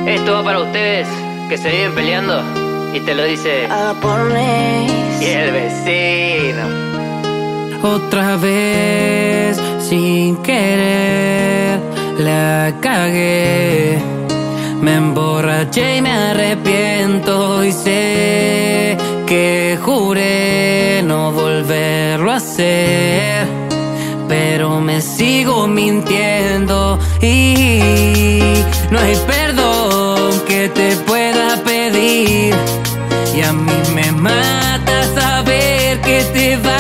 Esto va para ustedes que se viven peleando y te lo dice japonés y el vecino. Otra vez, sin querer, la cagué. Me emborraché y me arrepiento y sé que juré no volverlo a hacer, pero me sigo mintiendo y no hay perdón que te pueda pedir. Y a mí me mata saber que te vas